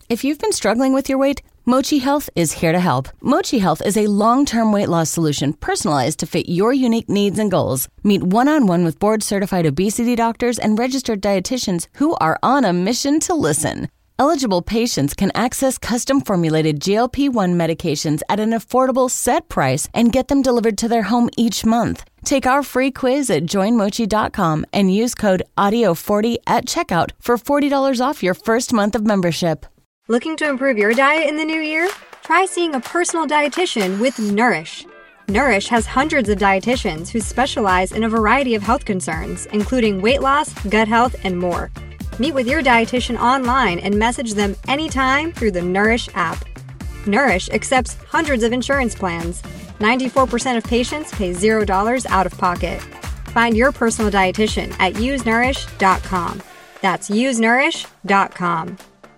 If you've been struggling with your weight, Mochi Health is here to help. Mochi Health is a long-term weight loss solution personalized to fit your unique needs and goals. Meet one-on-one with board-certified obesity doctors and registered dietitians who are on a mission to listen. Eligible patients can access custom-formulated GLP-1 medications at an affordable set price and get them delivered to their home each month. Take our free quiz at joinmochi.com and use code AUDIO40 at checkout for $40 off your first month of membership. Looking to improve your diet in the new year? Try seeing a personal dietitian with Nourish. Nourish has hundreds of dietitians who specialize in a variety of health concerns, including weight loss, gut health, and more. Meet with your dietitian online and message them anytime through the Nourish app. Nourish accepts hundreds of insurance plans. 94% of patients pay $0 out of pocket. Find your personal dietitian at usenourish.com. That's usenourish.com.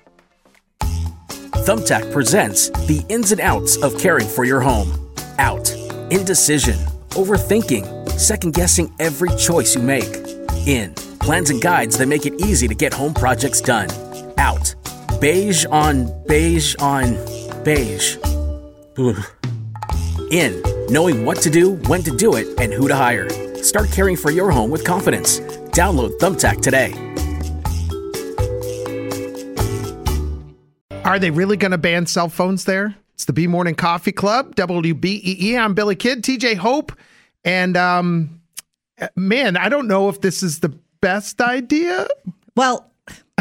Thumbtack presents the ins and outs of caring for your home. Out. Indecision. Overthinking. Second-guessing every choice you make. In. Plans and guides that make it easy to get home projects done. Out. Beige on beige on beige. Ugh. In. Knowing what to do, when to do it, and who to hire. Start caring for your home with confidence. Download Thumbtack today. Are they really going to ban cell phones there? It's the B Morning Coffee Club, WBEE. I'm Billy Kidd, TJ Hope. And, man, I don't know if this is the best idea. Well,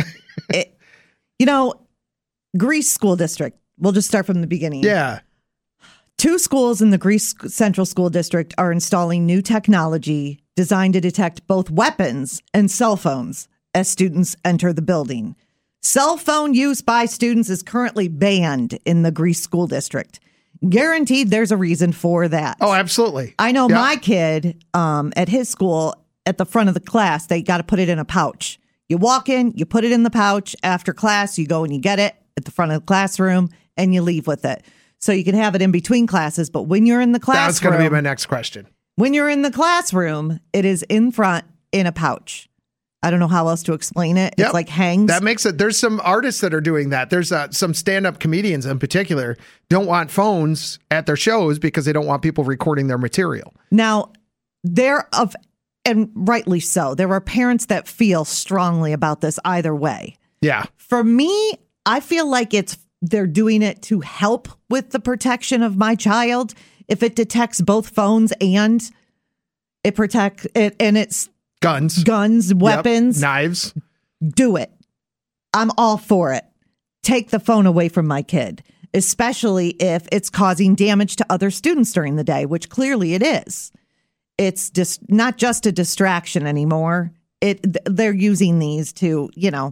Greece School District. We'll just start from the beginning. Yeah. 2 schools in the Greece Central School District are installing new technology designed to detect both weapons and cell phones as students enter the building. Cell phone use by students is currently banned in the Greece School District. Guaranteed there's a reason for that. Oh, absolutely. I know my kid at his school, at the front of the class, they got to put it in a pouch. You walk in, you put it in the pouch. After class, you go and you get it at the front of the classroom and you leave with it. So you can have it in between classes. But when you're in the classroom. That's going to be my next question. When you're in the classroom, it is in front in a pouch. I don't know how else to explain it. It's like hangs. That makes it. There's some artists that are doing that. There's some stand-up comedians in particular don't want phones at their shows because they don't want people recording their material. Now, and rightly so, there are parents that feel strongly about this either way. Yeah. For me, I feel like they're doing it to help with the protection of my child. If it detects both phones and it protects it, and it's guns, weapons, knives, do it. I'm all for it. Take the phone away from my kid, especially if it's causing damage to other students during the day, which clearly it is. It's just not just a distraction anymore. They're using these to,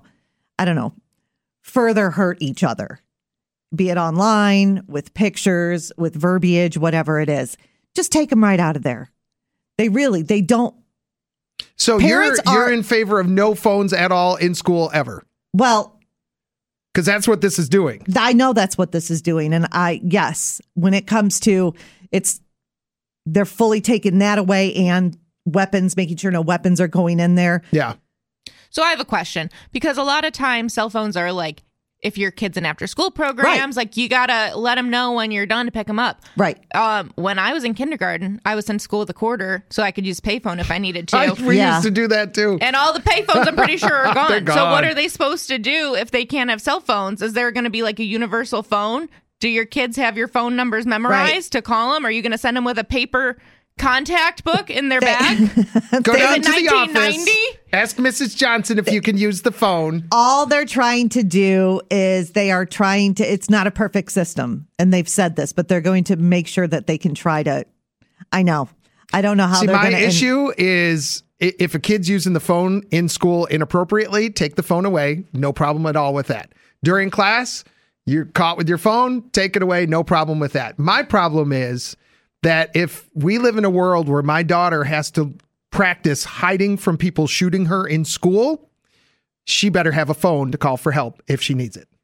further hurt each other, be it online, with pictures, with verbiage, whatever it is. Just take them right out of there. They don't. So you're in favor of no phones at all in school ever? Well, because that's what this is doing. I know that's what this is doing. And yes, when it comes to they're fully taking that away and weapons, making sure no weapons are going in there. Yeah. So I have a question, because a lot of times cell phones are like, if your kid's in after school programs, like you got to let them know when you're done to pick them up. Right. When I was in kindergarten, I was sent to school with a quarter so I could use payphone if I needed to. We used to do that too. And all the payphones, I'm pretty sure, are gone. They're gone. So what are they supposed to do if they can't have cell phones? Is there going to be like a universal phone? Do your kids have your phone numbers memorized to call them? Are you going to send them with a paper contact book in their bag? Go down to the 1990? office. Ask Mrs. Johnson if you can use the phone. All they're trying to do is it's not a perfect system. And they've said this, but they're going to make sure that they can try to, I know. I don't know how they're going to. My issue is if a kid's using the phone in school inappropriately, take the phone away. No problem at all with that. During class, you're caught with your phone, take it away. No problem with that. My problem is that if we live in a world where my daughter has to practice hiding from people shooting her in school, she better have a phone to call for help if she needs it.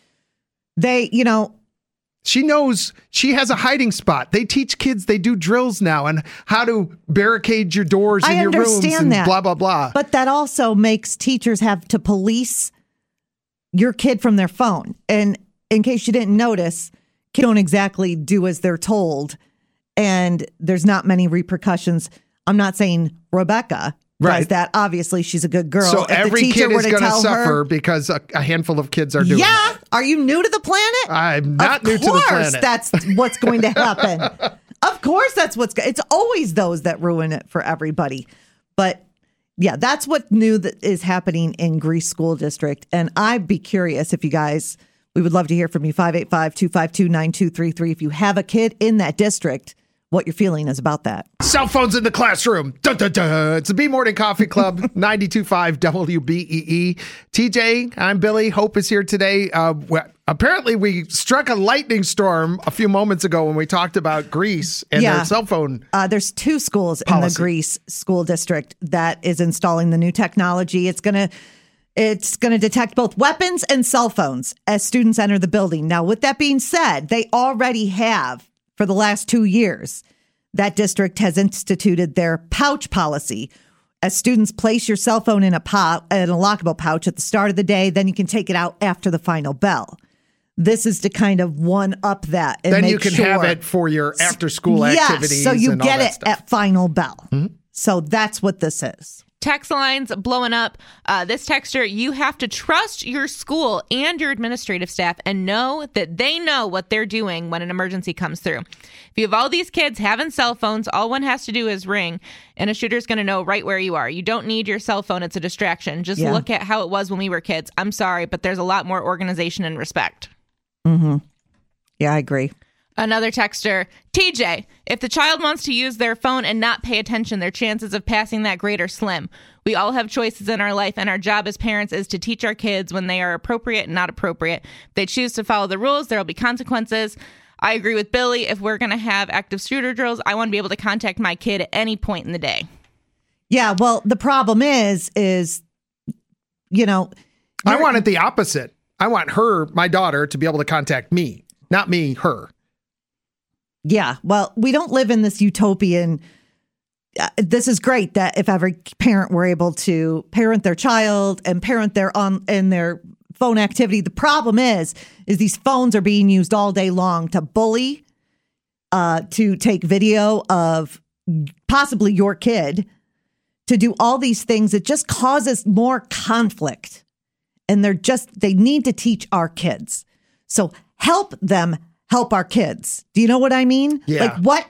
She knows she has a hiding spot. They teach kids, they do drills now on how to barricade your doors in your rooms and blah, blah, blah. But that also makes teachers have to police your kid from their phone. And in case you didn't notice, kids don't exactly do as they're told. And there's not many repercussions. I'm not saying Rebecca does that. Obviously, she's a good girl. So if every kid is going to suffer her, because a handful of kids are doing that. Are you new to the planet? I'm not new to the planet. That's what's going to happen. Of course, it's always those that ruin it for everybody. But yeah, that's what new that is happening in Greece School District. And I'd be curious if you guys, we would love to hear from you, 585-252-9233. If you have a kid in that district, what your feeling is about that. Cell phones in the classroom. Dun, dun, dun. It's a B Morning Coffee Club, 92.5 WBEE. TJ, I'm Billy. Hope is here today. Apparently, we struck a lightning storm a few moments ago when we talked about Greece and their cell phone There's 2 schools policy. In the Greece School District that is installing the new technology. It's going to detect both weapons and cell phones as students enter the building. Now, with that being said, they already have, for the last 2 years, that district has instituted their pouch policy. As students place your cell phone in a lockable pouch at the start of the day, then you can take it out after the final bell. This is to kind of one up that. And then you can have it for your after school activities. So you get it stuff at final bell. Mm-hmm. So that's what this is. Text lines blowing up. This texter, you have to trust your school and your administrative staff and know that they know what they're doing when an emergency comes through. If you have all these kids having cell phones, all one has to do is ring, and a shooter's going to know right where you are. You don't need your cell phone. It's a distraction. Just look at how it was when we were kids. I'm sorry, but there's a lot more organization and respect. Mm-hmm. Yeah, I agree. Another texter, TJ, if the child wants to use their phone and not pay attention, their chances of passing that grade are slim. We all have choices in our life, and our job as parents is to teach our kids when they are appropriate and not appropriate. If they choose to follow the rules, there will be consequences. I agree with Billy. If we're going to have active shooter drills, I want to be able to contact my kid at any point in the day. Yeah, well, the problem is, you know... I want it the opposite. I want her, my daughter, to be able to contact me, not me, her. Yeah, well, we don't live in this utopian. This is great that if every parent were able to parent their child and parent their phone activity. The problem is these phones are being used all day long to bully, to take video of possibly your kid, to do all these things. It just causes more conflict, and they need to teach our kids. So help them. Help our kids. Do you know what I mean? Yeah. Like what?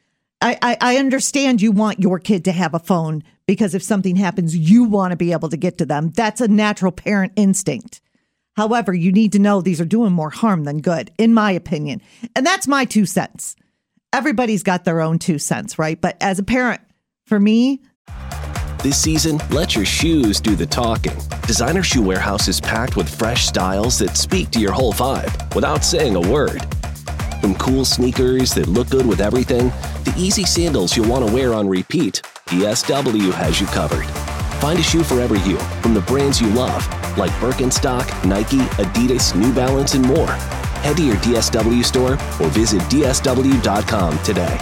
I understand you want your kid to have a phone because if something happens, you want to be able to get to them. That's a natural parent instinct. However, you need to know these are doing more harm than good, in my opinion. And that's my 2 cents. Everybody's got their own 2 cents, right? But as a parent, for me... This season, let your shoes do the talking. Designer Shoe Warehouse is packed with fresh styles that speak to your whole vibe without saying a word. From cool sneakers that look good with everything, to easy sandals you'll want to wear on repeat, DSW has you covered. Find a shoe for every you from the brands you love, like Birkenstock, Nike, Adidas, New Balance, and more. Head to your DSW store or visit DSW.com today.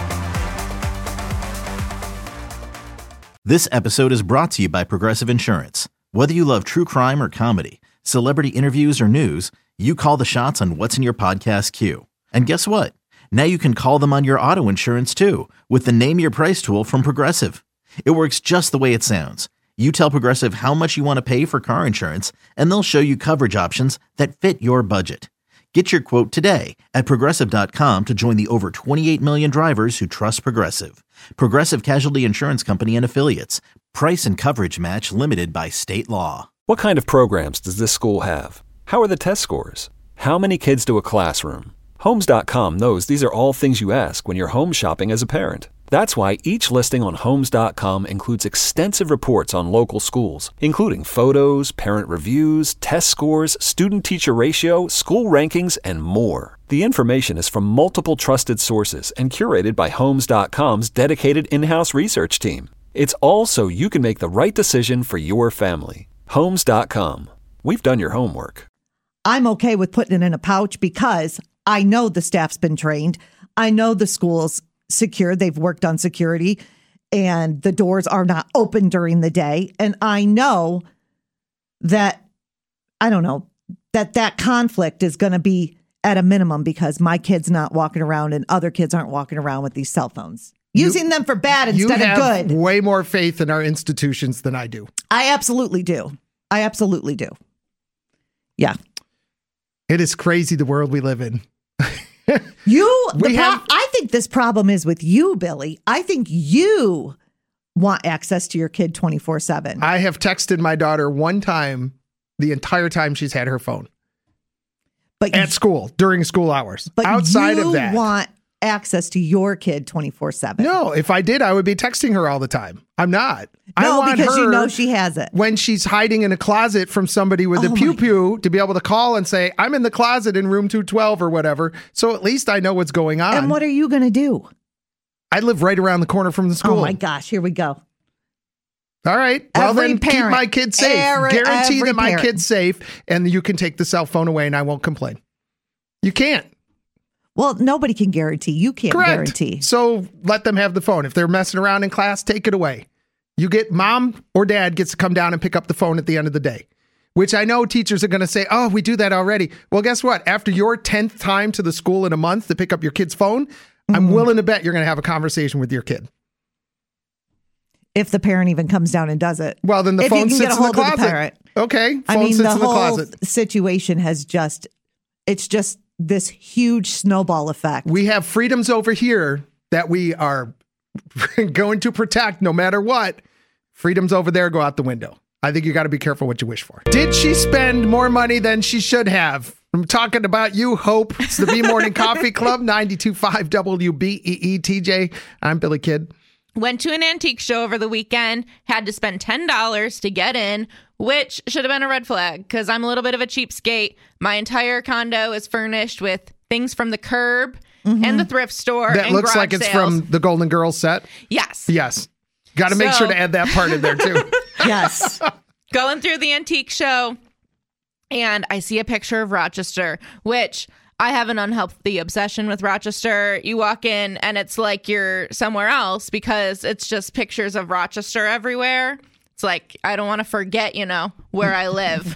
This episode is brought to you by Progressive Insurance. Whether you love true crime or comedy, celebrity interviews or news, you call the shots on what's in your podcast queue. And guess what? Now you can call them on your auto insurance too with the Name Your Price tool from Progressive. It works just the way it sounds. You tell Progressive how much you want to pay for car insurance, and they'll show you coverage options that fit your budget. Get your quote today at Progressive.com to join the over 28 million drivers who trust Progressive. Progressive Casualty Insurance Company and Affiliates. Price and coverage match limited by state law. What kind of programs does this school have? How are the test scores? How many kids do a classroom? Homes.com knows these are all things you ask when you're home shopping as a parent. That's why each listing on Homes.com includes extensive reports on local schools, including photos, parent reviews, test scores, student-teacher ratio, school rankings, and more. The information is from multiple trusted sources and curated by Homes.com's dedicated in-house research team. It's all so you can make the right decision for your family. Homes.com. We've done your homework. I'm okay with putting it in a pouch because I know the staff's been trained. I know the school's secure. They've worked on security and the doors are not open during the day. And I know that, I don't know, that conflict is going to be at a minimum because my kid's not walking around and other kids aren't walking around with these cell phones. Using them for bad instead of good. You have way more faith in our institutions than I do. I absolutely do. Yeah. It is crazy the world we live in. I think this problem is with you, Billy. I think you want access to your kid 24/7. I have texted my daughter one time the entire time she's had her phone. But at school, during school hours. But outside of that, you want access to your kid 24/7. No, if I did, I would be texting her all the time. I'm not. No, I want because her, you know she has it. When she's hiding in a closet from somebody with a pew-pew to be able to call and say, I'm in the closet in room 212 or whatever. So at least I know what's going on. And what are you going to do? I live right around the corner from the school. Oh my gosh, here we go. All right. Well, every then parent, keep my kid safe. Guarantee that my kid's safe and you can take the cell phone away and I won't complain. You can't. Well, nobody can guarantee. You can't guarantee. So let them have the phone. If they're messing around in class, take it away. You get mom or dad gets to come down and pick up the phone at the end of the day, which I know teachers are going to say, oh, we do that already. Well, guess what? After your 10th time to the school in a month to pick up your kid's phone, I'm willing to bet you're going to have a conversation with your kid. If the parent even comes down and does it. Well, then the phone sits in the closet. Okay. Phone sits in the closet. Situation has it's just this huge snowball effect. We have freedoms over here that we are going to protect no matter what. Freedoms over there go out the window. I think you got to be careful what you wish for. Did she spend more money than she should have? I'm talking about you, Hope. It's the B Morning Coffee Club, 92.5 WBEE. TJ, I'm Billy Kidd. Went to an antique show over the weekend, had to spend $10 to get in, which should have been a red flag because I'm a little bit of a cheapskate. My entire condo is furnished with things from the Curb and the thrift store. That and looks like it's from the Golden Girls set? Yes. Yes. Got to make sure to add that part in there too. Yes. Going through the antique show, and I see a picture of Rochester, which I have an unhealthy obsession with Rochester. You walk in and it's like you're somewhere else because it's just pictures of Rochester everywhere. It's like, I don't want to forget, where I live.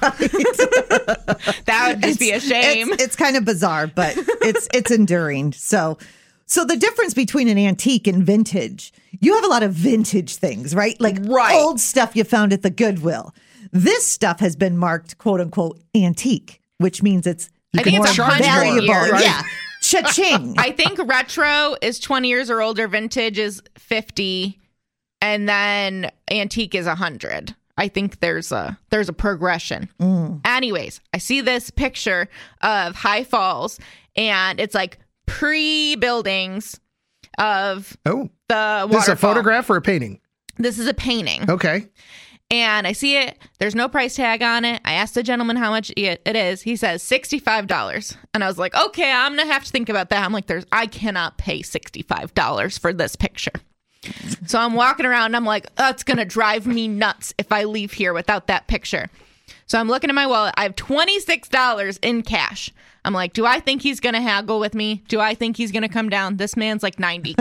That would just be a shame. It's kind of bizarre, but it's enduring. So the difference between an antique and vintage, you have a lot of vintage things, right? Like old stuff you found at the Goodwill. This stuff has been marked, quote unquote, antique, which means it's more valuable. Right? Yeah. Cha-ching. I think retro is 20 years or older. Vintage is 50. And then antique is 100. I think there's a progression. Anyways, I see this picture of High Falls, and it's like pre-buildings of the waterfall. This is a photograph or a painting? This is a painting. Okay. And I see it. There's no price tag on it. I asked the gentleman how much it is. He says $65. And I was like, okay, I'm going to have to think about that. I'm like, I cannot pay $65 for this picture. So I'm walking around and I'm like, that's going to drive me nuts if I leave here without that picture. So I'm looking at my wallet. I have $26 in cash. I'm like, do I think he's going to haggle with me? Do I think he's going to come down? This man's like 90.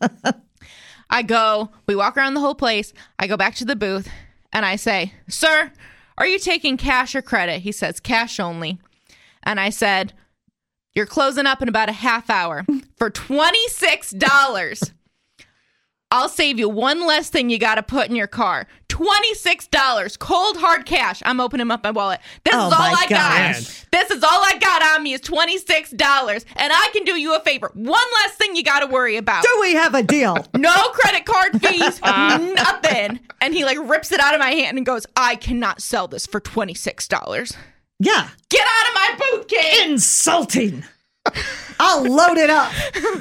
We walk around the whole place. I go back to the booth and I say, sir, are you taking cash or credit? He says, cash only. And I said, you're closing up in about a half hour. For $26, I'll save you one less thing you got to put in your car. $26, cold hard cash. I'm opening up my wallet. This is all I got. This is all I got on me is $26. And I can do you a favor. One less thing you got to worry about. Do we have a deal? No credit card fees, nothing. And he rips it out of my hand and goes, I cannot sell this for $26. Yeah. Get out of my booth, kid. Insulting. I'll load it up.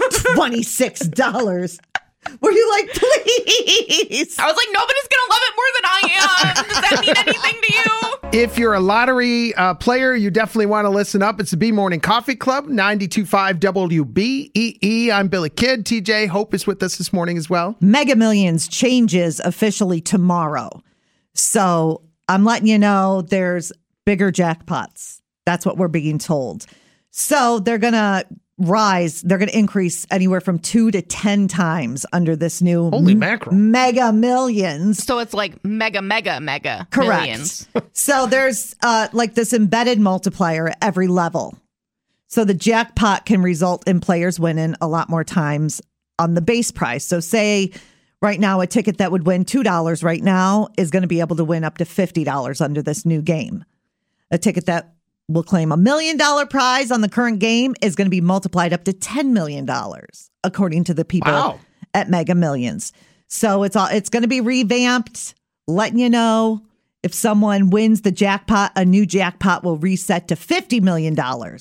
$26. Were you like, please? I was like, nobody's going to love it more than I am. Does that mean anything to you? If you're a lottery player, you definitely want to listen up. It's the B Morning Coffee Club, 92.5 WBEE. I'm Billy Kidd. TJ Hope is with us this morning as well. Mega Millions changes officially tomorrow. So I'm letting you know there's bigger jackpots. That's what we're being told. So they're going to rise. They're going to increase anywhere from 2 to 10 times under this new Holy mackerel. Mega Millions. So it's like mega Correct. millions. So there's like this embedded multiplier at every level. So the jackpot can result in players winning a lot more times on the base price. So say right now a ticket that would win $2 right now is going to be able to win up to $50 under this new game. A ticket that will claim $1 million prize on the current game is going to be multiplied up to $10 million, according to the people at Mega Millions. So it's going to be revamped, letting you know if someone wins the jackpot, a new jackpot will reset to $50 million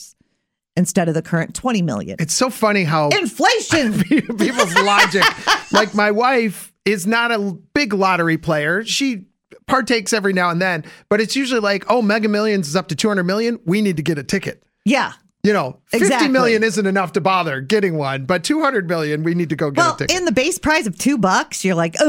instead of the current $20 million. It's so funny how inflation, people's logic. Like my wife is not a big lottery player. She partakes every now and then, but it's usually like, oh, Mega Millions is up to 200 million. We need to get a ticket. Yeah. You know, 50 exactly. million isn't enough to bother getting one, but 200 million, we need to go get a ticket. In the base price of $2, you're like,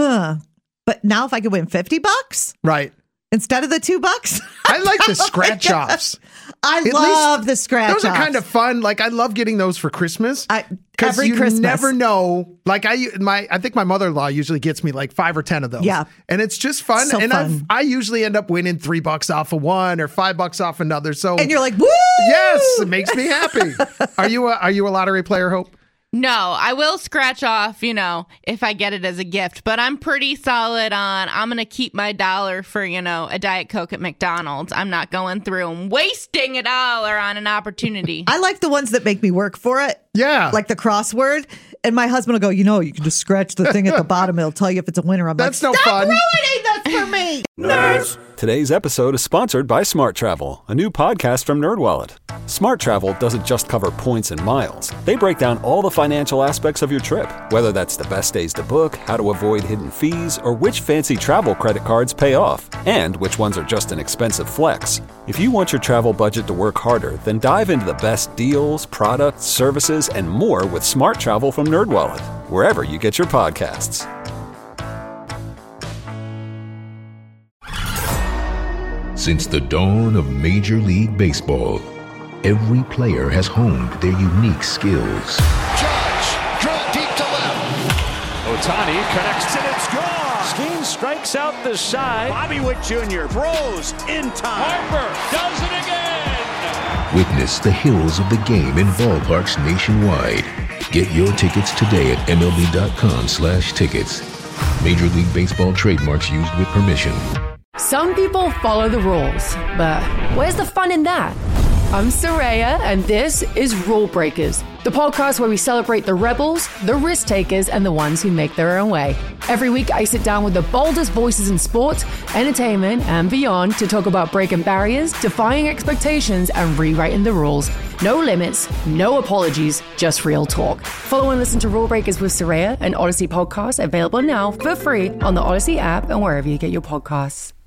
but now if I could win $50, right, instead of the $2, I like the scratch offs. I love the scratch offs. Those are kind of fun. Like I love getting those for Christmas. Because you Christmas. never know. Like I think my mother-in-law usually gets me like 5 or 10 of those. Yeah. And it's just fun. So and fun. I usually end up winning $3 off of one or $5 off another. So and you're like, woo! Yes, it makes me happy. Are you a lottery player, Hope? No, I will scratch off, if I get it as a gift, but I'm pretty solid on I'm going to keep my dollar for, a Diet Coke at McDonald's. I'm not going through and wasting $1 on an opportunity. I like the ones that make me work for it. Yeah. Like the crossword. And my husband will go, you can just scratch the thing at the bottom. It'll tell you if it's a winner. I'm That's like, no stop fun. ruining this for me. Nerds. Today's episode is sponsored by Smart Travel, a new podcast from NerdWallet. Smart Travel doesn't just cover points and miles. They break down all the financial aspects of your trip, whether that's the best days to book, how to avoid hidden fees, or which fancy travel credit cards pay off, and which ones are just an expensive flex. If you want your travel budget to work harder, then dive into the best deals, products, services, and more with Smart Travel from NerdWallet, wherever you get your podcasts. Since the dawn of Major League Baseball, every player has honed their unique skills. Judge, drill deep to left. Ohtani connects and it's gone. Skeen strikes out the side. Bobby Witt Jr. throws in time. Harper does it again. Witness the hills of the game in ballparks nationwide. Get your tickets today at MLB.com/tickets. Major League Baseball trademarks used with permission. Some people follow the rules, but where's the fun in that? I'm Saraya, and this is Rule Breakers, the podcast where we celebrate the rebels, the risk takers, and the ones who make their own way. Every week, I sit down with the boldest voices in sports, entertainment, and beyond to talk about breaking barriers, defying expectations, and rewriting the rules. No limits, no apologies, just real talk. Follow and listen to Rule Breakers with Saraya, an Odyssey podcast available now for free on the Odyssey app and wherever you get your podcasts.